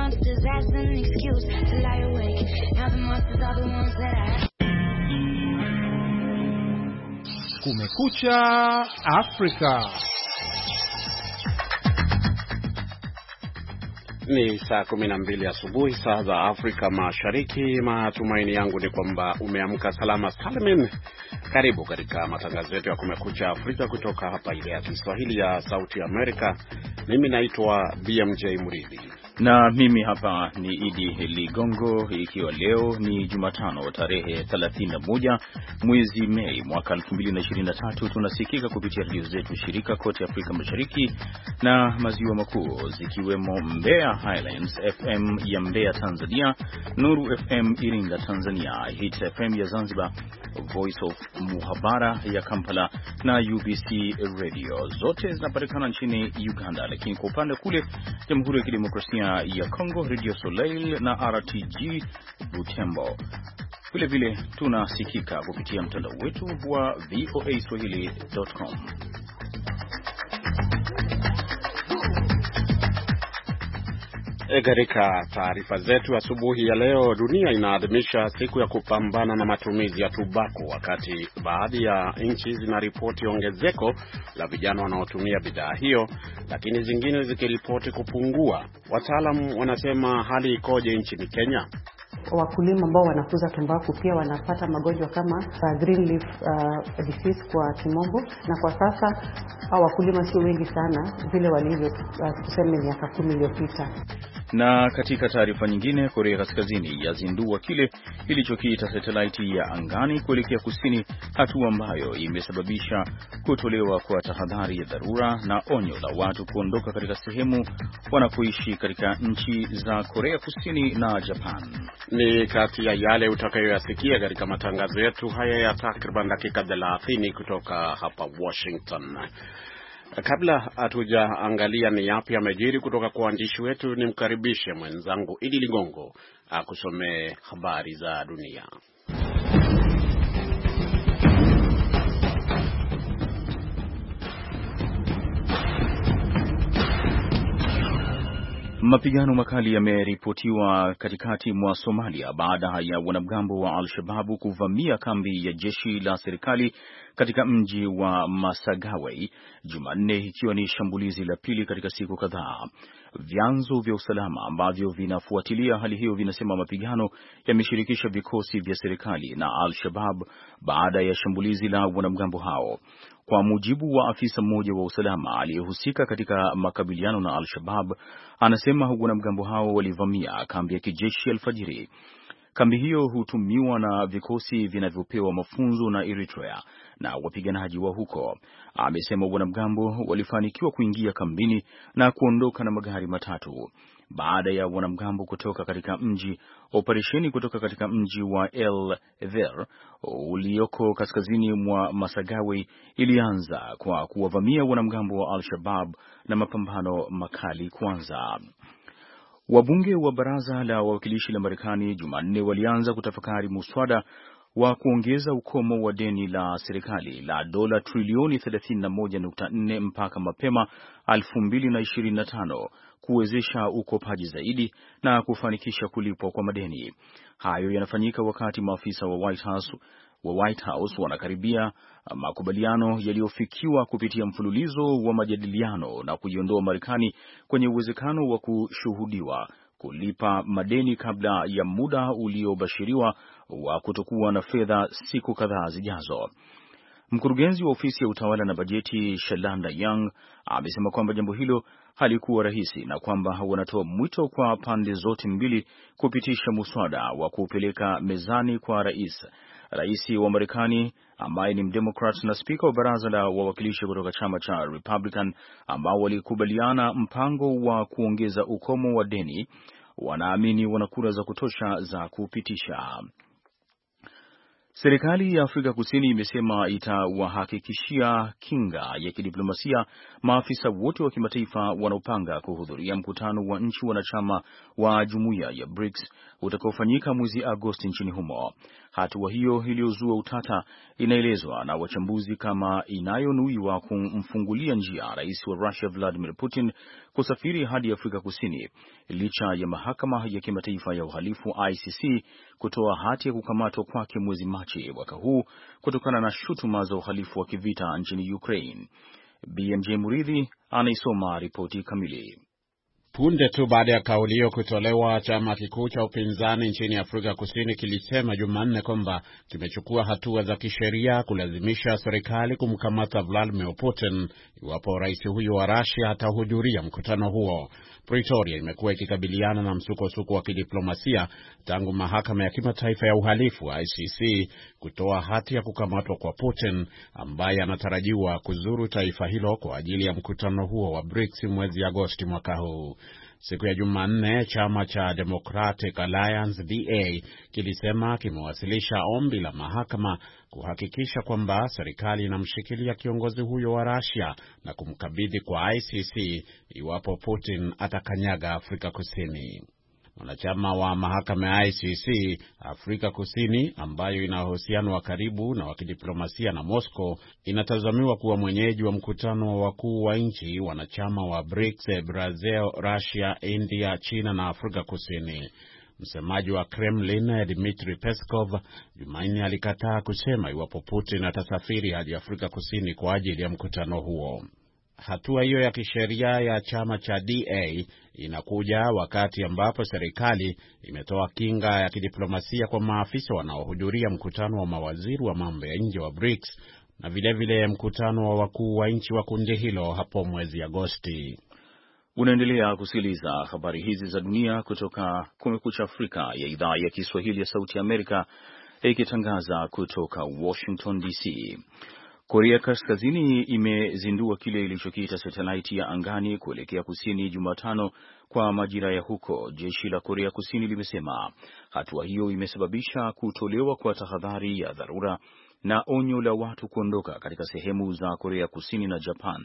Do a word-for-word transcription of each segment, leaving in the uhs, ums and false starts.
monsters as an excuse to lie awake. Now the monsters are the ones that I... Kumekucha Afrika. Ni saa kumi na mbili asubuhi saa za Afrika Mashariki. Matumaini yangu ni kwamba umeamka salama salmin. Karibu katika matangazo yetu ya Kumekucha Afrika kutoka hapa idhaa ya Kiswahili ya Sauti Amerika. Mimi naitwa B M J Muridhi. Na mimi hapa ni Idi Ligongo, ikiwa leo ni Jumatano tarehe thelathini na moja mwezi Mei mwaka elfu mbili na ishirini na tatu. Tunasikika kupitia redio zetu shirika kote Afrika Mashariki na Maziwa Makuu, zikiwemo Mbeya Highlands F M ya Mbeya Tanzania, Nuru F M Iringa Tanzania, Hit F M ya Zanzibar, Voice of Muhabara ya Kampala na U B C Radio. Zote zinapatikana nchini Uganda, lakini kwa upande kule Jamhuri ya Kidemokrasia ya Kongo, Radio Soleil na R T G Butembo. Vile vile tunasikika kupitia mtandao wetu wa V O A Swahili dot com. E, katika taarifa zetu asubuhi ya leo, dunia inaadhimisha siku ya kupambana na matumizi ya tumbaku, wakati baadhi ya nchi zinaripoti ongezeko la vijana wanaotumia bidhaa hiyo, lakini zingine zikiripoti kupungua. Wataalamu wanasema hali ikoje nchini Kenya? Wakulima ambao wanakuza tumbaku pia wanapata magonjwa kama uh, green leaf uh, disease kwa kimombo, na kwa sasa hao wakulima sio wengi sana vile walivyo uh, tuseme miaka kumi iliyopita. Na katika taarifa nyingine, Korea Kaskazini yazindua kile ilichokiita satellite ya angani kuelekea kusini, hatua ambayo imesababisha kutolewa kwa tahadhari ya dharura na onyo la watu kuondoka katika sehemu wanakoishi katika nchi za Korea Kusini na Japan. Ni kati ya yale utakayoyasikia katika matangazo yetu haya ya takriban dakika thelathini kutoka hapa Washington. Kabla hatujaangalia ni yapi yamejiri kutoka kwa waandishi wetu, nimkaribishe mwenzangu Idi Ligongo akusomee habari za dunia. Mapigano makali yameripotiwa katikati mwa Somalia baada ya wanamgambo wa Al-Shabaab kuvamia kambi ya jeshi la serikali katika mji wa Masagawe Jumanne, ikiwa ni shambulizi la pili katika siku kadhaa. Vyanzo vya usalama ambavyo vinafuatilia hali hiyo vinasema mapigano yameshirikisha vikosi vya serikali na Al-Shabaab baada ya shambulizi la wanamgambo hao. Kwa mujibu wa afisa mmoja wa usalama aliyehusika katika makabiliano na Al-Shabaab, anasema wanamgambo hao walivamia kambi ya kijeshi alfajiri. Kambi hiyo hutumiwa na vikosi vinavyopewa mafunzo na Eritrea na wapiganaji wa huko. Amesema wanamgambo walifanikiwa kuingia kambini na kuondoka na magari matatu. Baada ya wanamgambo kutoka katika mji, operesheni kutoka katika mji wa El Ver ulioko kaskazini mwa Masagawe ilianza kwa kuwavamia wanamgambo wa Al-Shabaab na mapambano makali kwanza. Wabunge wa baraza la wawakilishi la Marekani Jumanne walianza kutafakari muswada wa kuongeza ukomo wa deni la serikali la dola trilioni thelathini na moja nukta nne mpaka mapema elfu mbili na ishirini na tano kuwezesha ukopaji zaidi na kufanikisha kulipwa kwa madeni. Hayo yanafanyika wakati maafisa wa White House wa White House wanakaribia makubaliano yaliyofikiwa kupitia mfululizo wa majadiliano na kuiondoa Marekani kwenye uwezekano wa kushuhudiwa kulipa madeni kabla ya muda uliobashiriwa wa kutokuwa na fedha siku kadhaa zijazo. Mkurugenzi wa ofisi ya utawala na bajeti Shalanda Young amesema kwamba jambo hilo halikuwa rahisi na kwamba wanatoa mwito kwa pande zote mbili kupitisha muswada wa kupeleka mezani kwa rais. Rais wa Marekani ambaye ni mdemokrat na spika wa baraza la wawakilishi kutoka chama cha Republican ambao walikubaliana mpango wa kuongeza ukomo wa deni wanaamini wana kura za kutosha za kupitisha. Serikali ya Afrika Kusini imesema itawahakikishia kinga ya kidiplomasia maafisa wote wa kimataifa wanaopanga kuhudhuria mkutano wa nchi wanachama wa Jumuiya ya BRICS utakaofanyika mwezi Agosti nchini humo. Hatua hiyo iliyozua utata inaelezwa na wachambuzi kama inayonuiwa kumfungulia njia rais wa Russia Vladimir Putin kusafiri hadi Afrika Kusini, licha ya mahakama ya kimataifa ya uhalifu I C C kutoa hati ya kukamatwa kwake mwezi Machi mwaka huu kutokana na shutuma za uhalifu wa kivita nchini Ukraine. B M J Muridhi anaisoma ripoti kamili. Punde tu baada ya kauli hiyo kutolewa, chama kikuu cha upinzani nchini Afrika Kusini kilisema Jumanne kwamba kimechukua hatua za kisheria kulazimisha serikali kumkamata Vladimir Putin iwapo rais huyo wa Russia atahudhuria mkutano huo. Pretoria imekuwa ikikabiliana na msukosuko wa kidiplomasia tangu mahakama ya kimataifa ya uhalifu I C C kutoa hati ya kukamatwa kwa Putin, ambaye anatarajiwa kuzuru taifa hilo kwa ajili ya mkutano huo wa BRICS mwezi Agosti mwaka huu. Siku ya Jumanne, chama cha Democratic Alliance D A kilisema kimewasilisha ombi la mahakama kuhakikisha kwamba serikali inamshikilia kiongozi huyo wa Russia na kumkabidhi kwa I C C iwapo Putin atakanyaga Afrika Kusini. Mwanachama wa mahakama ya I C C, Afrika Kusini, ambayo ina uhusiano wa karibu na wa kidiplomasia na Moscow, inatazamiwa kuwa mwenyeji wa mkutano wa wakuu wa nchi wanachama wa BRICS: Brazil, Russia, India, China na Afrika Kusini. Msemaji wa Kremlin, Dmitry Peskov, Jumanne alikataa kusema iwapo Putin atasafiri hadi Afrika Kusini kwa ajili ya mkutano huo. Hatua hiyo ya kisheria ya chama cha D A inakuja wakati ambapo serikali imetoa kinga ya kidiplomasia kwa maafisa wanaohudhuria mkutano wa mawaziri wa mambo ya nje wa BRICS na vilevile vile mkutano wa wakuu wa nchi wa kundi hilo hapo mwezi Agosti. Unaendelea kusikiliza habari hizi za dunia kutoka Kumekucha Afrika ya idhaa ya Kiswahili ya Sauti ya Amerika, ikitangaza kutoka Washington D C. Korea Kaskazini imezindua kile ilichokiita satelaiti ya angani kuelekea kusini Jumatano kwa majira ya huko, jeshi la Korea Kusini limesema. Hatua hiyo imesababisha kutolewa kwa tahadhari ya dharura na onyo la watu kuondoka katika sehemu za Korea Kusini na Japan.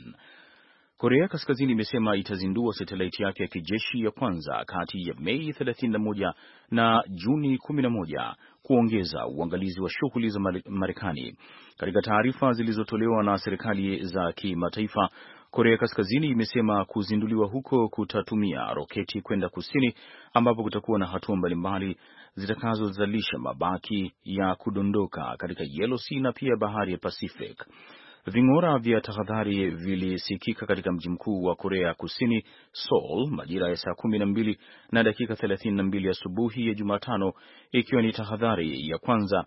Korea Kaskazini imesema itazindua satelaiti yake ya kijeshi ya kwanza kati ya Mei thelathini na moja na Juni kumi na moja kuongeza uangalizi wa shughuli za Marekani. Katika taarifa zilizotolewa na serikali za kimataifa, Korea Kaskazini imesema kuzinduliwa huko kutatumia roketi kwenda kusini, ambapo kutakuwa na hatua mbalimbali zitakazozalisha mabaki ya kudondoka katika Yellow Sea na pia bahari ya Pacific. Ving'ora vya tahadhari vilisikika katika mji mkuu wa Korea Kusini, Seoul, majira ya saa kumi na mbili na dakika thelathini na mbili asubuhi ya Jumatano, ikiwa ni tahadhari ya kwanza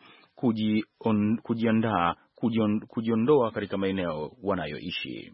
kujion, kujiandaa kujion, kujiondoa katika maeneo wanayoishi.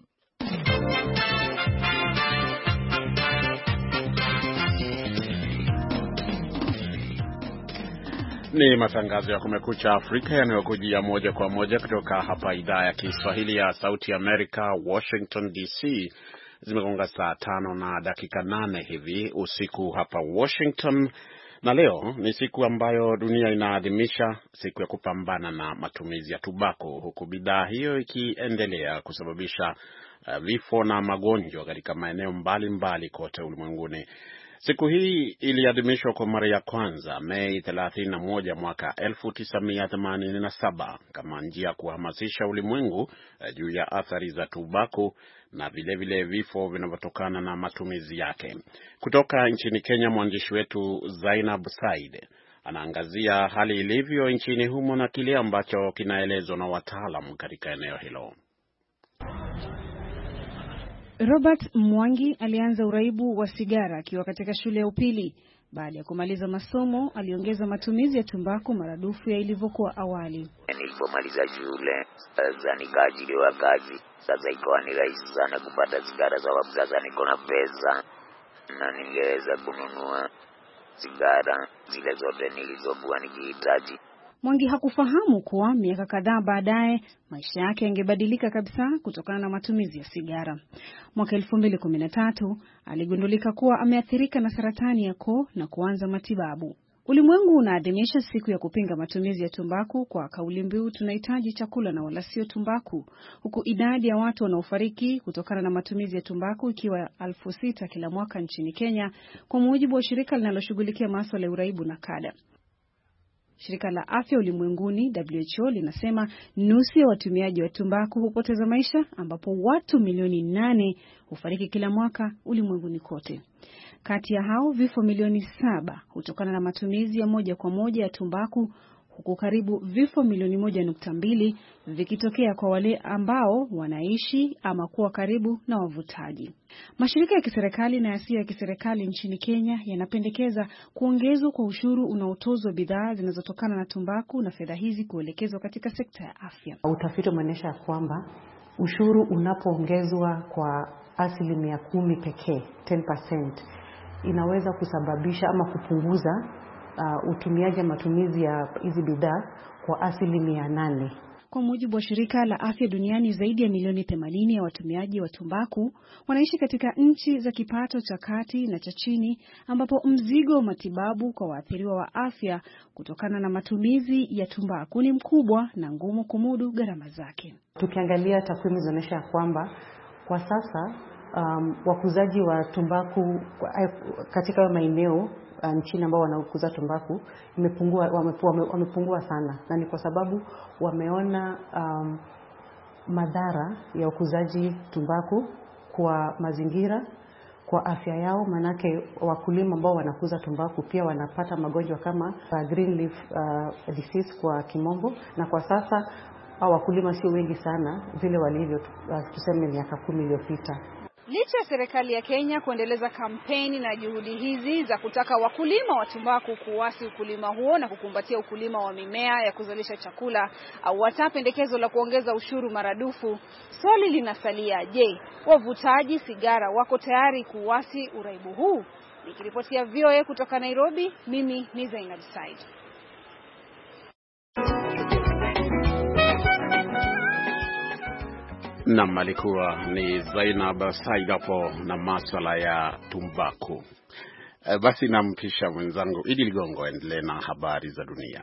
Ni matangazo ya Kumekucha Afrika yanayokujia moja kwa moja kutoka hapa idhaa ya Kiswahili ya Sauti Amerika, Washington D C. Zimegonga saa tano na dakika nane hivi usiku hapa Washington, na leo ni siku ambayo dunia inaadhimisha siku ya kupambana na matumizi ya tumbako, huku bidhaa hiyo ikiendelea kusababisha uh, vifo na magonjwa katika maeneo mbalimbali kote ulimwenguni. Siku hii iliadhimishwa kwa mara ya kwanza Mei thelathini na moja mwaka elfu tisa mia themanini na saba kama njia ya kuhamasisha ulimwengu juu ya athari za tumbako na vile vile vifo vinavyotokana na matumizi yake. Kutoka nchini Kenya, mwandishi wetu Zainab Said anaangazia hali ilivyo nchini humo na kile ambacho kinaelezwa na wataalamu katika eneo hilo. Robert Mwangi alianza uraibu wa sigara akiwa katika shule ya upili. Baada ya kumaliza masomo, aliongeza matumizi ya tumbaku maradufu ya ilivyokuwa awali. Nilipomaliza shule, sasa nikaajiriwa kazi. Sasa ikawa ni rahisi sana kupata sigara, sababu sasa niko na pesa na ningeweza kununua sigara zile zote nilizokuwa nikihitaji. Mwangi hakufahamu kuwa miaka kadhaa baadaye maisha yake yangebadilika kabisa kutokana na matumizi ya sigara. Mwaka elfu mbili kumi na tatu aligundulika kuwa ameathirika na saratani ya koo na kuanza matibabu. Ulimwengu unaadhimisha siku ya kupinga matumizi ya tumbaku kwa kauli mbiu tunahitaji chakula na wala sio tumbaku, huku idadi ya watu wanaofariki kutokana na matumizi ya tumbaku ikiwa elfu sita kila mwaka nchini Kenya, kwa mujibu wa shirika linaloshughulikia masuala ya uraibu na kada. Shirika la Afya Ulimwenguni W H O linasema nusu ya watumiaji wa tumbaku hupoteza maisha, ambapo watu milioni nane hufariki kila mwaka ulimwenguni kote. Kati ya hao, vifo milioni saba hutokana na matumizi ya moja kwa moja ya tumbaku, huku karibu vifo milioni moja nukta mbili vikitokea kwa wale ambao wanaishi ama kuwa karibu na wavutaji. Mashirika ya kiserikali na yasiyo ya kiserikali nchini Kenya yanapendekeza kuongezwa kwa ushuru unaotozwa bidhaa zinazotokana na tumbaku na fedha hizi kuelekezwa katika sekta ya afya. Utafiti umeonyesha kwamba ushuru unapoongezwa kwa asilimia kumi pekee, ten percent, inaweza kusababisha ama kupunguza uh, utumiaji wa matumizi ya hizi bidhaa kwa asilimia nane. Kwa mujibu wa shirika la afya duniani, zaidi ya milioni themanini ya watumiaji wa tumbaku wanaishi katika nchi za kipato cha kati na cha chini, ambapo mzigo wa matibabu kwa waathiriwa wa afya kutokana na matumizi ya tumbaku ni mkubwa na ngumu kumudu gharama zake. Tukiangalia takwimu zinaonyesha kwamba kwa sasa um, wakuzaji wa tumbaku katika maeneo nchini ambao wanakuza tumbaku imepungua, wamepungua, wamepungua sana, na ni kwa sababu wameona um, madhara ya ukuzaji tumbaku kwa mazingira, kwa afya yao. Manake wakulima ambao wanakuza tumbaku pia wanapata magonjwa kama uh, green leaf uh, disease kwa kimombo, na kwa sasa hao wakulima sio wengi sana vile walivyo uh, tuseme miaka kumi iliyopita. Licha ya serikali ya Kenya kuendeleza kampeni na juhudi hizi za kutaka wakulima wa tumbaku kuasi ukulima huo na kukumbatia ukulima wa mimea ya kuzalisha chakula au hata pendekezo la kuongeza ushuru maradufu, swali linasalia, je, wavutaji sigara wako tayari kuasi uraibu huu? Nikiripotia V O A kutoka Nairobi, mimi ni Zainab Said. Naam, alikuwa ni Zainab Said hapo na masuala ya tumbaku. E, basi nampisha mwenzangu Idi Ligongo endelee na habari za dunia.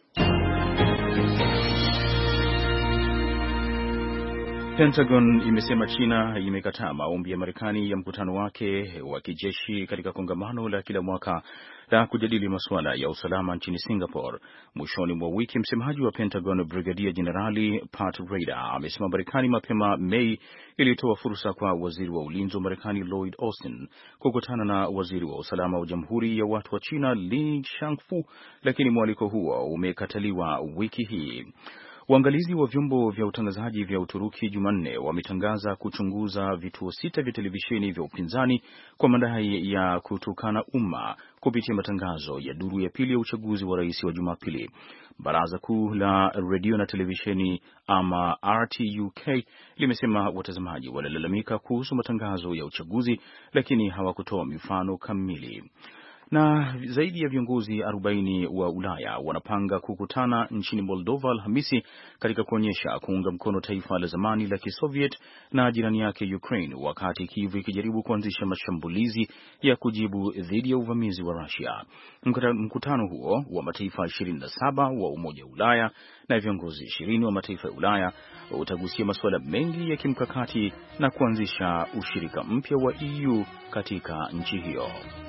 Pentagon imesema China imekataa maombi ya Marekani ya mkutano wake wa kijeshi katika kongamano la kila mwaka la kujadili masuala ya usalama nchini Singapore. Mwishoni mwa wiki, msemaji wa Pentagon Brigadier Generali Pat Ryder amesema Marekani mapema Mei ilitoa fursa kwa waziri wa ulinzi wa Marekani Lloyd Austin kukutana na waziri wa usalama wa Jamhuri ya Watu wa China Li Shangfu, lakini mwaliko huo umekataliwa wiki hii. Waangalizi wa vyombo vya utangazaji vya Uturuki Jumanne wametangaza kuchunguza vituo sita vya televisheni vya upinzani kwa madai ya kutukana umma kupitia matangazo ya duru ya pili ya uchaguzi wa rais wa Jumapili. Baraza Kuu la Radio na Televisheni ama R T U K limesema watazamaji walilalamika kuhusu matangazo ya uchaguzi, lakini hawakutoa mifano kamili. Na zaidi ya viongozi arobaini wa Ulaya wanapanga kukutana nchini Moldova Alhamisi katika kuonyesha kuunga mkono taifa la zamani la Kisoviet na jirani yake Ukraine, wakati Kiev ikijaribu kuanzisha mashambulizi ya kujibu dhidi ya uvamizi wa Russia. Mkutano huo wa mataifa ishirini na saba wa Umoja wa Ulaya na viongozi ishirini wa mataifa ya Ulaya utagusia masuala mengi ya kimkakati na kuanzisha ushirika mpya wa E U katika nchi hiyo.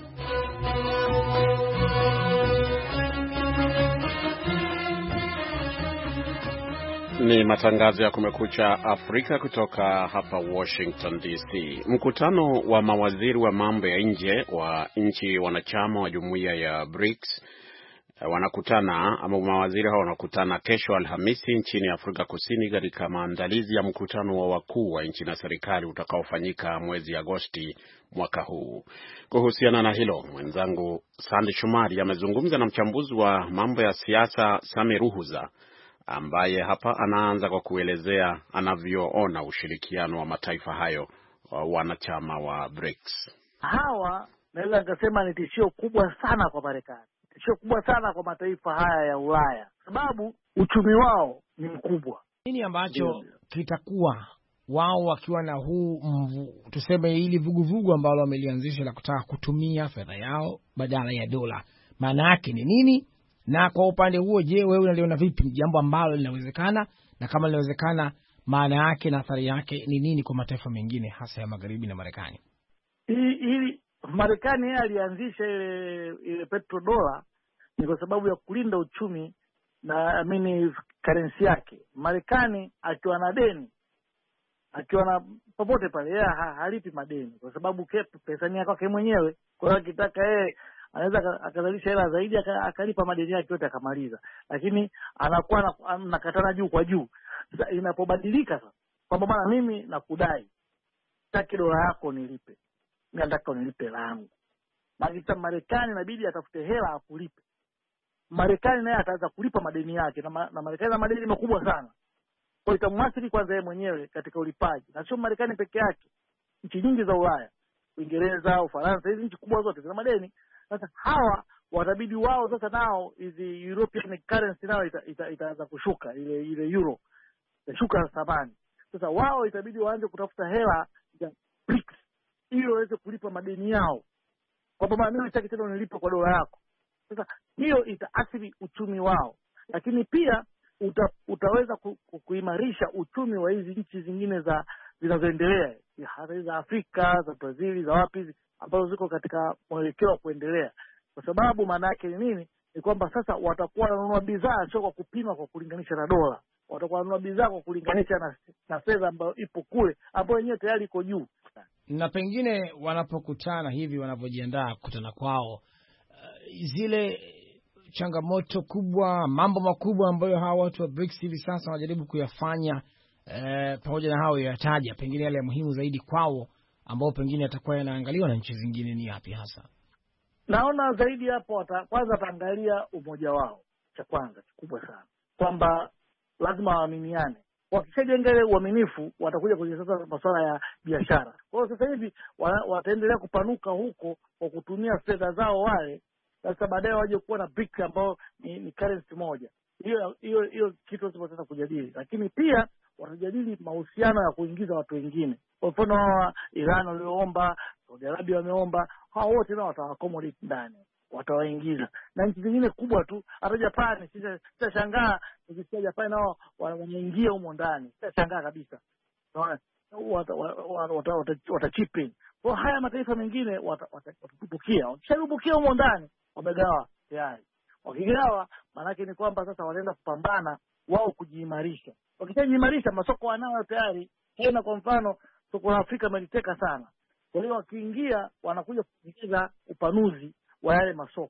Ni matangazo ya Kumekucha Afrika kutoka hapa Washington D C. Mkutano wa mawaziri wa mambo ya nje wa nchi wanachama wa jumuiya ya BRICS wanakutana ama mawaziri hao wanakutana kesho Alhamisi nchini Afrika Kusini katika maandalizi ya mkutano wa wakuu wa nchi na serikali utakaofanyika mwezi Agosti mwaka huu. Kuhusiana na hilo, mwenzangu Sandi Shumari amezungumza na mchambuzi wa mambo ya siasa Sami Ruhuza, ambaye hapa anaanza kwa kuelezea anavyoona ushirikiano wa mataifa hayo wanachama wa BRICS. Hawa naweza nikasema ni tishio kubwa sana kwa Marekani, tishio kubwa sana kwa mataifa haya ya Ulaya, sababu uchumi wao ni mkubwa. Nini ambacho kitakuwa wao wakiwa na huu mvu, tuseme hili vuguvugu ambalo wamelianzisha la kutaka kutumia fedha yao badala ya dola, maana yake ni nini? Na kwa upande huo, je, wewe unaliona vipi jambo ambalo linawezekana, na kama linawezekana maana yake na athari yake ni nini kwa mataifa mengine hasa ya magharibi na Marekani? Hii hii Marekani yeye alianzisha ile ile petrodola ni kwa sababu ya kulinda uchumi na amini currency yake. Marekani akiwa na deni, akiwa na popote pale, yeye ha, halipi madeni kwa sababu pesa ni yake mwenyewe. Kwa hiyo akitaka yeye anaweza akazalisha hela zaidi akalipa madeni yake yote akamaliza, lakini anakuwa nakatana juu kwa juu. Sasa inapobadilika sasa kwamba bwana, mimi nakudai taki dola yako nilipe, mimi nataka unilipe langu, maana Marekani inabidi atafute hela akulipe. Marekani naye ataanza kulipa madeni yake, na, ma, na Marekani na madeni makubwa sana. Kwa hiyo itamwathiri kwanza yeye mwenyewe katika ulipaji, na sio Marekani peke yake. Nchi nyingi za Ulaya, Uingereza, Ufaransa, hizi nchi kubwa zote zina madeni. Sasa hawa watabidi wao sasa nao hizi European currency nao itaanza ita, ita kushuka, ile ile euro itashuka thamani. Sasa wao itabidi waanze kutafuta hela ya B R I C S ili waweze kulipa madeni yao. Kwa sababu mimi nataka tena unilipe kwa dola yako. Sasa hiyo itaathiri uchumi wao, lakini pia uta, utaweza ku, ku, kuimarisha uchumi wa hizi nchi zingine za zinazoendelea, hasa za Afrika, za Brazil, za wapi ambazo ziko katika mwelekeo wa kuendelea. Kwa sababu maana yake ni nini? Ni kwamba sasa watakuwa wananunua bidhaa sio kwa kupima kwa kulinganisha na dola. Watakuwa wanunua bidhaa kwa kulinganisha na, na fedha ambayo ipo kule, ambayo yenyewe tayari iko juu. Na pengine wanapokutana hivi, wanavyojiandaa kukutana kwao, uh, zile changamoto kubwa, mambo makubwa ambayo hawa watu wa B R I C S hivi sasa wanajaribu kuyafanya, uh, pamoja na hao yataja, pengine yale ya muhimu zaidi kwao ambao pengine yatakuwa yanaangaliwa na nchi zingine ni yapi hasa? Naona zaidi hapo wata, kwanza taangalia umoja wao, cha kwanza kikubwa sana, kwamba lazima waaminiane. Wakishajenga ile uaminifu, watakuja kwenye sasa masuala ya biashara. Kwa hiyo sasa hivi wataendelea kupanuka huko kwa kutumia fedha zao wale, sasa baadaye waje kuwa na B R I C S ambao ni, ni currency moja. Hiyo hiyo hiyo kitu tunataka kujadili, lakini pia watajadili mahusiano ya kuingiza watu wengine. Kwa mfano hawa Iran walioomba, Saudi Arabia wameomba, hao wote nao watawaaccommodate ndani, watawaingiza. Na nchi zingine kubwa tu, hata Japan, sitashangaa nikisikia Japan nao wanaingia humo ndani. Sitashangaa kabisa. Unaona, wata wata wata chip in. Kwa haya mataifa mengine watatupukia. Wakisharubukia humo ndani, wamegawa tayari. Wakigawa, maana yake ni kwamba sasa wanaenda kupambana wao kujiimarisha. Wakishajiimarisha, masoko wanao tayari. Tena kwa mfano, soko la Afrika meliteka sana. Kwa hiyo wakiingia, wanakuja kuingiza upanuzi wa yale masoko.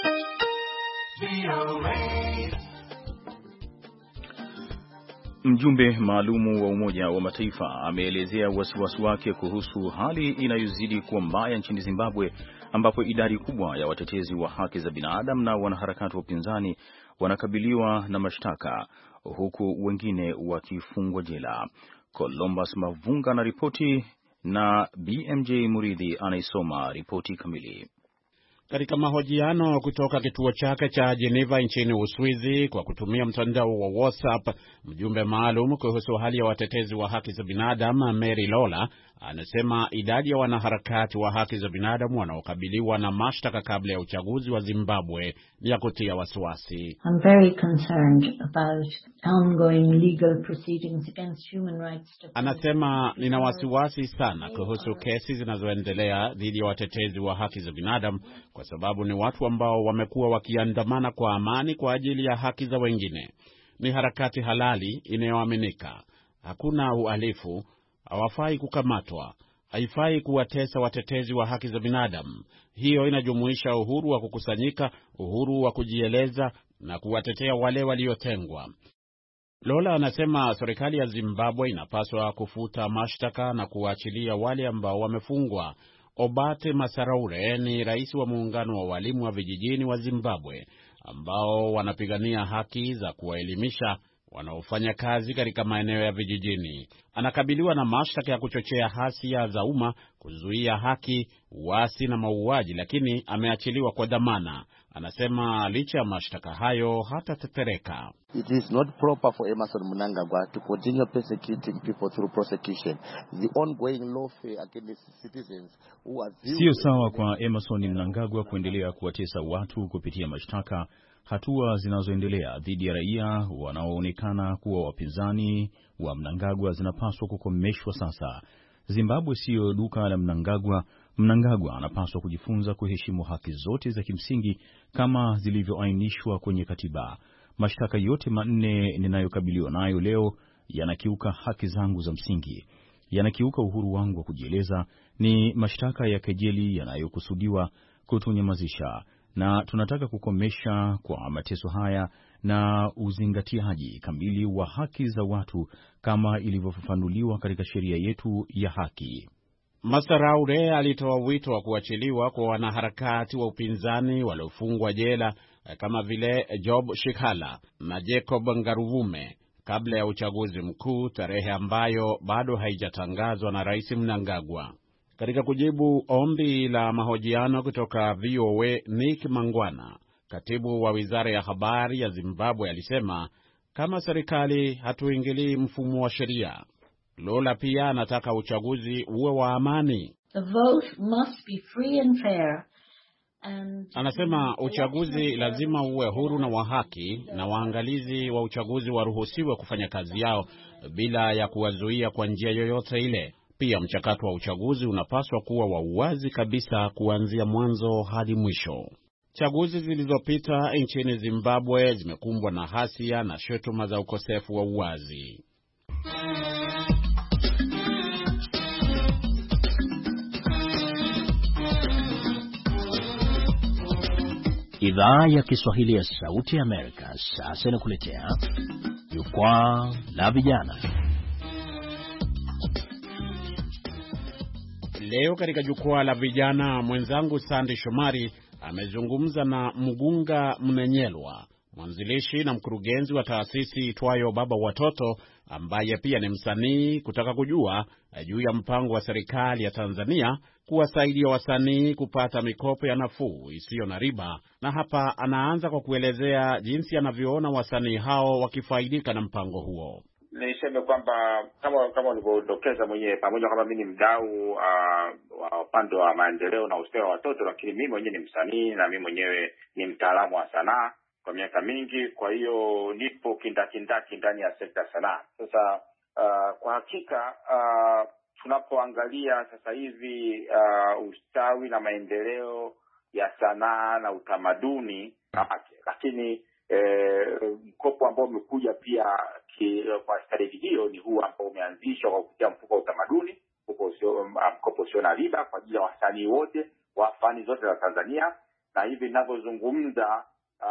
Mjumbe maalumu wa Umoja wa Mataifa ameelezea wasiwasi wake kuhusu hali inayozidi kuwa mbaya nchini Zimbabwe, ambapo idadi kubwa ya watetezi wa haki za binadamu na wanaharakati wa upinzani wanakabiliwa na mashtaka, huku wengine wakifungwa jela. Columbus Mavunga na ripoti, na B M J Muridhi anaisoma ripoti kamili. Katika mahojiano kutoka kituo chake cha Geneva nchini Uswizi kwa kutumia mtandao wa WhatsApp, mjumbe maalum kuhusu hali ya watetezi wa haki za binadamu Mary Lola anasema idadi ya wanaharakati wa haki za binadamu wanaokabiliwa na mashtaka kabla ya uchaguzi wa Zimbabwe ni ya kutia wasiwasi. I'm very concerned about ongoing legal proceedings against human rights. Anasema nina wasiwasi sana kuhusu kesi zinazoendelea dhidi ya watetezi wa haki za binadamu, kwa sababu ni watu ambao wamekuwa wakiandamana kwa amani kwa ajili ya haki za wengine. Ni harakati halali inayoaminika. Hakuna uhalifu, hawafai kukamatwa, haifai kuwatesa watetezi wa haki za binadamu. Hiyo inajumuisha uhuru wa kukusanyika, uhuru wa kujieleza na kuwatetea wale waliotengwa. Lola anasema serikali ya Zimbabwe inapaswa kufuta mashtaka na kuachilia wale ambao wamefungwa. Obate Masaraure ni rais wa muungano wa walimu wa vijijini wa Zimbabwe ambao wanapigania haki za kuwaelimisha wanaofanya kazi katika maeneo ya vijijini. Anakabiliwa na mashtaka ya kuchochea hasia za umma, kuzuia haki, uasi na mauaji, lakini ameachiliwa kwa dhamana. Anasema licha ya mashtaka hayo hatatetereka. It is not proper for Emmerson Mnangagwa to continue persecuting people through prosecution. The ongoing lawfare against citizens who are... Sio sawa kwa Emmerson Mnangagwa kuendelea kuwatesa watu kupitia mashtaka. Hatua zinazoendelea dhidi ya raia wanaoonekana kuwa wapinzani wa Mnangagwa zinapaswa kukomeshwa sasa. Zimbabwe sio duka la Mnangagwa Mnangagwa anapaswa kujifunza kuheshimu haki zote za kimsingi kama zilivyoainishwa kwenye katiba. Mashtaka yote manne ninayokabiliwa nayo leo yanakiuka haki zangu za msingi, yanakiuka uhuru wangu wa kujieleza. Ni mashtaka ya kejeli yanayokusudiwa kutunyamazisha, na tunataka kukomesha kwa mateso haya na uzingatiaji kamili wa haki za watu kama ilivyofafanuliwa katika sheria yetu ya haki. Masaraure alitoa wito wa kuachiliwa kwa wanaharakati wa upinzani waliofungwa jela kama vile Job Shikhala na Jacob Ngaruvume kabla ya uchaguzi mkuu, tarehe ambayo bado haijatangazwa na Rais Mnangagwa. Katika kujibu ombi la mahojiano kutoka V O A, Nick Mangwana, katibu wa Wizara ya Habari ya Zimbabwe, alisema kama serikali hatuingilii mfumo wa sheria. Lola pia anataka uchaguzi uwe wa amani. The vote must be free and fair. And anasema uchaguzi lazima uwe huru na wa haki, na waangalizi wa uchaguzi waruhusiwe kufanya kazi yao bila ya kuwazuia kwa njia yoyote ile. Pia mchakato wa uchaguzi unapaswa kuwa wa uwazi kabisa kuanzia mwanzo hadi mwisho. Chaguzi zilizopita nchini Zimbabwe zimekumbwa na hasia na shutuma za ukosefu wa uwazi. Idhaa ya Kiswahili ya Sauti ya Amerika sasa inakuletea Jukwaa la Vijana. Leo katika Jukwaa la Vijana, mwenzangu Sandi Shomari amezungumza na Mugunga Mnenyelwa, mwanzilishi na mkurugenzi wa taasisi itwayo Baba Watoto, ambaye pia ni msanii, kutaka kujua juu ya mpango wa serikali ya Tanzania kuwasaidia wasanii kupata mikopo ya nafuu isiyo na riba. Na hapa anaanza kwa kuelezea jinsi anavyoona wasanii hao wakifaidika na mpango huo. Niseme kwamba kama kama ulivyodokeza mwenyewe, pamoja kama mimi ni mdau uh, wa upande wa maendeleo na ustawi wa watoto, lakini mimi mwenyewe ni msanii na mimi mwenyewe ni mtaalamu wa sanaa kwa miaka mingi. Kwa hiyo nipo kindakindaki ndani ya sekta sanaa. Sasa uh, kwa hakika uh, tunapoangalia sasa hivi uh, ustawi na maendeleo ya sanaa na utamaduni, lakini eh, mkopo ambao umekuja pia ki, kwa strategy hiyo ni huu ambao umeanzishwa kwa kupitia mfuko wa utamaduni, mkopo usio na riba kwa ajili ya wasanii wote wa fani zote za Tanzania. Na hivi ninavyozungumza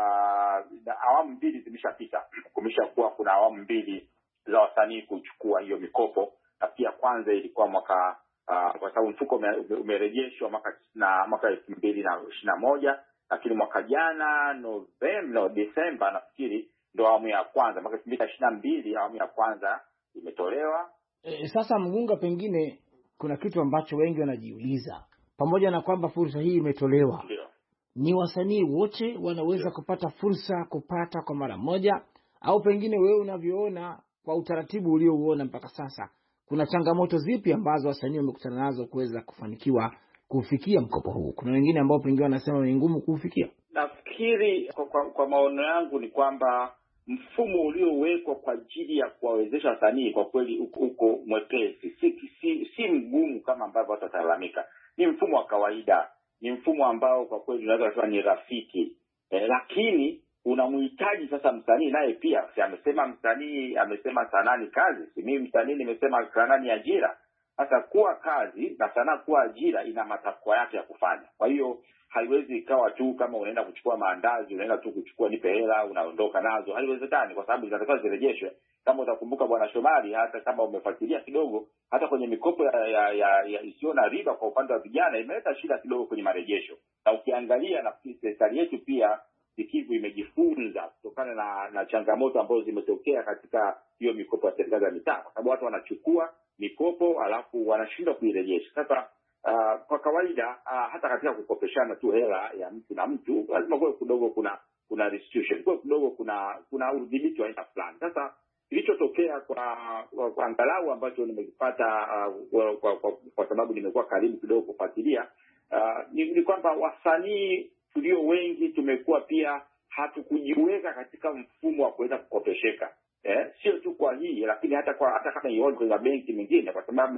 uh, awamu mbili zimeshapita. Kumeshakuwa kuna awamu mbili za wasanii kuchukua hiyo mikopo, na pia kwanza ilikuwa mwaka uh, kwa sababu mfuko umerejeshwa mwaka na mwaka elfu mbili na ishirini na moja, lakini mwaka jana Novemba, Desemba nafikiri ndio awamu ya kwanza, mwaka elfu mbili na ishirini na mbili awamu ya kwanza imetolewa. E, sasa Mgunga, pengine kuna kitu ambacho wengi wanajiuliza, pamoja na kwamba fursa hii imetolewa, Ndiyo. ni wasanii wote wanaweza Ndiyo. kupata fursa kupata kwa mara moja, au pengine wewe unavyoona kwa utaratibu uliouona mpaka sasa, kuna changamoto zipi ambazo wasanii wamekutana nazo kuweza kufanikiwa kufikia mkopo huu? Kuna wengine ambao pengine wanasema ni ngumu kufikia. Nafikiri kwa, kwa, kwa maono yangu ni kwamba mfumo uliowekwa kwa ajili ya kuwawezesha wasanii kwa kweli uko, uko mwepesi, si, si, si mgumu kama ambavyo watu watalalamika. Ni mfumo wa kawaida, ni mfumo ambao kwa kweli unaweza kusema ni rafiki. Eh, lakini unamhitaji sasa msanii naye pia. Si amesema msanii, amesema sanaa ni kazi. Si mimi msanii nimesema sanaa ni ajira. Sasa kuwa kazi na sanaa kuwa ajira ina matakwa yake ya kufanya. Kwa hiyo haiwezi ikawa tu kama unaenda kuchukua maandazi, unaenda tu kuchukua nipe hela unaondoka nazo. Haiwezekani, kwa sababu zinatakiwa zirejeshwe. Kama utakumbuka Bwana Shomari, hata kama umefuatilia kidogo, hata kwenye mikopo ya, ya, ya, ya isiyo na riba kwa upande wa vijana imeleta shida kidogo kwenye marejesho. Na ukiangalia na serikali yetu pia sikivu imejifunza kutokana na, na changamoto ambazo zimetokea katika hiyo mikopo ya serikali ya mitaa, kwa sababu watu wanachukua mikopo alafu wanashindwa kuirejesha. Sasa uh, kwa kawaida uh, hata katika kukopeshana tu hela ya mtu na mtu lazima kwa kidogo kuna kuna restitution, kwa kidogo kuna kuna udhibiti wa aina fulani. Sasa kilichotokea kwa, kwa, kwa angalau ambacho nimekipata uh, kwa, kwa, kwa, kwa sababu nimekuwa karibu kidogo kufuatilia uh, ni, ni kwamba wasanii tulio wengi tumekuwa pia hatukujiweka katika mfumo wa kuweza kukopesheka. Eh, sio tu kwa hii, lakini hata kwa hata kama ione kwenye benki mengine, kwa sababu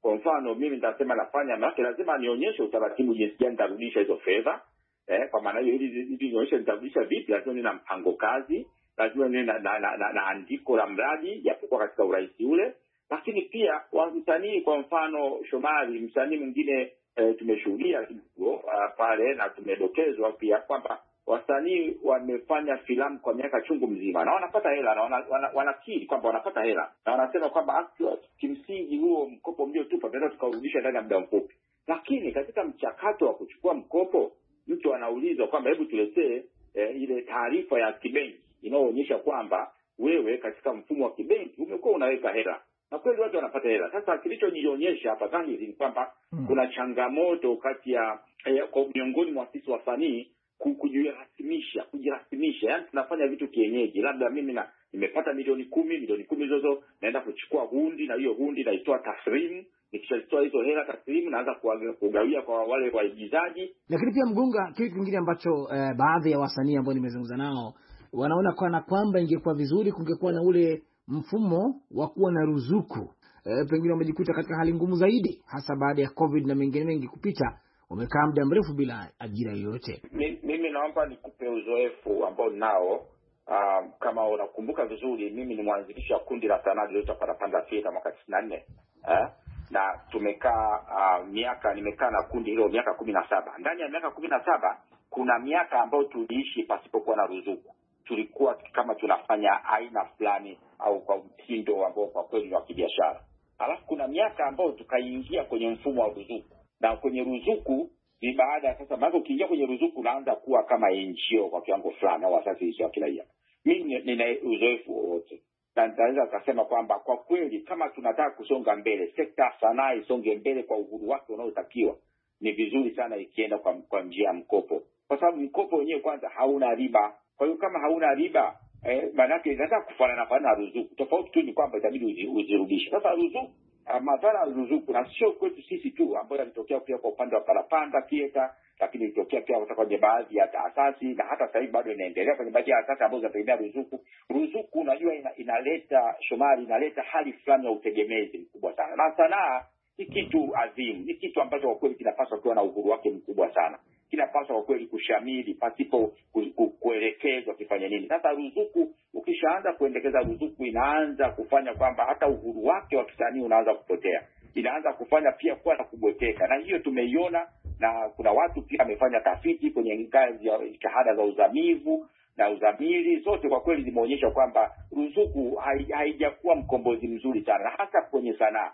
Kwa mfano mimi nitasema nafanya, maana lazima nionyeshe utaratibu jinsi gani nitarudisha hizo fedha. Eh, kwa maana hiyo ili ili nionyeshe nitarudisha vipi, lazima nina mpango kazi, lazima nina na, na, na, na andiko la mradi japokuwa katika urahisi ule. Lakini pia wasanii, kwa mfano Shomari, msanii mwingine eh, tumeshuhudia uh, pale na tumedokezwa pia kwamba wasanii wamefanya filamu kwa miaka chungu mzima na wanapata hela na wanakiri wana, wana kwamba wanapata hela na wanasema kwamba kimsingi huo mkopo ndio tupa tunaweza tukarudisha ndani ya muda mfupi. Lakini katika mchakato wa kuchukua mkopo mtu anaulizwa kwamba hebu tuletee eh, ile taarifa ya kibenki inayoonyesha kwamba wewe katika mfumo wa kibenki umekuwa unaweka hela. Na kweli watu wanapata hela. Sasa kilichojionyesha hapa dhahiri ni kwamba hmm. kuna changamoto kati ya eh, kwa miongoni mwa sisi wasanii kujirasimisha, kujirasimisha. Yaani tunafanya vitu kienyeji. Labda mimi na nimepata milioni kumi, milioni kumi zozo naenda kuchukua hundi na hiyo hundi naitoa taslimu. Nikishatoa hizo hela taslimu naanza kugawia kwa wale waigizaji. Lakini pia Mgunga, kitu kingine ambacho eh, baadhi ya wasanii ambao nimezungumza nao wanaona kana kwamba ingekuwa vizuri kungekuwa na ule mfumo wa kuwa na ruzuku. E, pengine wamejikuta katika hali ngumu zaidi hasa baada ya COVID na mengine mengi kupita, wamekaa muda mrefu bila ajira yoyote. Mimi naomba nikupe uzoefu ambao nao. Um, kama unakumbuka vizuri, mimi ni mwanzilishi wa kundi la sanaa lililoitwa Parapanda Theater mwaka tisini na nne. Eh? Na tumekaa uh, miaka nimekaa na kundi hilo miaka kumi na saba. Ndani ya miaka kumi na saba kuna miaka ambayo tuliishi pasipokuwa na ruzuku. Tulikuwa kama tunafanya aina fulani au kwa mtindo ambao kwa kweli wa kibiashara. Alafu kuna miaka ambayo tukaingia kwenye mfumo wa ruzuku. Na kwenye ruzuku ni baada sasa maana ukiingia kwenye ruzuku unaanza kuwa kama N G O kwa kiwango fulani au asasi ya kiraia. Mimi nina uzoefu wote. Na nitaweza kusema kwamba kwa kweli kama tunataka kusonga mbele, sekta sanaa isonge mbele kwa uhuru wake unaotakiwa, ni vizuri sana ikienda kwa, kwa njia ya mkopo. Kwa sababu mkopo wenyewe kwanza hauna riba. Kwa hiyo kama hauna riba, eh, maana yake inataka kufanana na na ruzuku. Tofauti tu ni kwamba itabidi uzirudishe. Sasa ruzuku, madhara ya ruzuku na sio kwetu sisi tu, ambayo yanatokea pia kwa upande wa Parapanda Theater, lakini ilitokea pia kwenye baadhi ya taasisi na hata sasa hivi bado inaendelea kwenye baadhi ya taasisi ambazo zinategemea ruzuku. Ruzuku unajua ina, inaleta Shomari, inaleta hali fulani ya utegemezi mkubwa sana. Na sanaa ni kitu adhimu, ni kitu ambacho kwa kweli kinapaswa kuwa na uhuru wake mkubwa sana. Kinapaswa kwa kweli kushamili pasipo kuelekezwa kifanye nini. Sasa ruzuku, ukishaanza kuendekeza ruzuku, inaanza kufanya kwamba hata uhuru wake wa kisanii unaanza kupotea. Inaanza kufanya pia kuwa na kubweteka. Na hiyo tumeiona, na kuna watu pia wamefanya tafiti kwenye ngazi ya shahada za uzamivu na uzamili, zote kwa kweli zimeonyesha kwamba ruzuku haijakuwa mkombozi mzuri sana, hasa kwenye sanaa.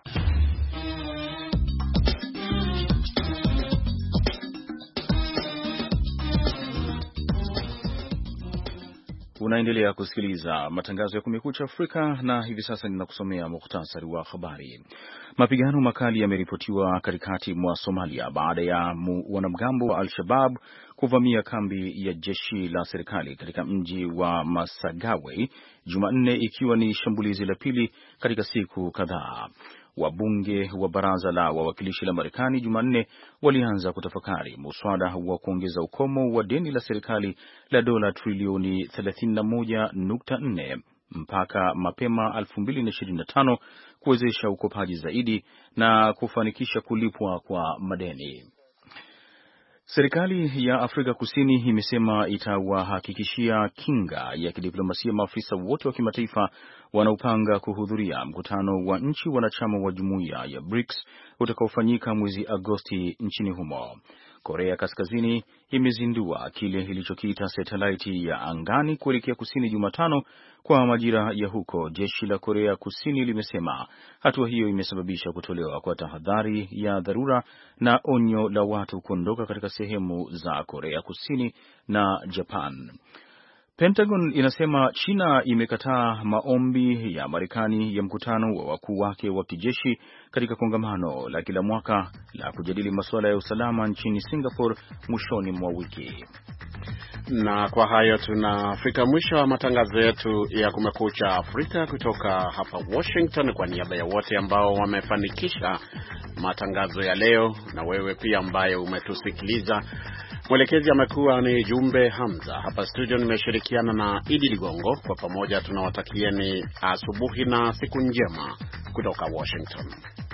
Unaendelea kusikiliza matangazo ya Kumekucha Afrika na hivi sasa ninakusomea muhtasari wa habari. Mapigano makali yameripotiwa katikati mwa Somalia baada ya wanamgambo wa Al-Shabaab kuvamia kambi ya jeshi la serikali katika mji wa Masagawe Jumanne, ikiwa ni shambulizi la pili katika siku kadhaa. Wabunge wa baraza la wawakilishi la Marekani Jumanne walianza kutafakari muswada wa kuongeza ukomo wa deni la serikali la dola trilioni thelathini na moja nukta nne mpaka mapema elfu mbili na ishirini na tano kuwezesha ukopaji zaidi na kufanikisha kulipwa kwa madeni. Serikali ya Afrika Kusini imesema itawahakikishia kinga ya kidiplomasia maafisa wote wa kimataifa wanaopanga kuhudhuria mkutano wa nchi wanachama wa jumuiya ya BRICS utakaofanyika mwezi Agosti nchini humo. Korea Kaskazini imezindua kile ilichokiita satelaiti ya angani kuelekea kusini Jumatano kwa majira ya huko. Jeshi la Korea Kusini limesema hatua hiyo imesababisha kutolewa kwa tahadhari ya dharura na onyo la watu kuondoka katika sehemu za Korea Kusini na Japan. Pentagon inasema China imekataa maombi ya Marekani ya mkutano wa wakuu wake wa kijeshi katika kongamano la kila mwaka la kujadili masuala ya usalama nchini Singapore mwishoni mwa wiki. Na kwa hayo tunafika mwisho wa matangazo yetu ya Kumekucha Afrika kutoka hapa Washington. Kwa niaba ya wote ambao wamefanikisha matangazo ya leo na wewe pia ambaye umetusikiliza, mwelekezi amekuwa ni Jumbe Hamza. Hapa studio nimeshirikiana na Idi Ligongo. Kwa pamoja tunawatakieni asubuhi na siku njema kutoka Washington.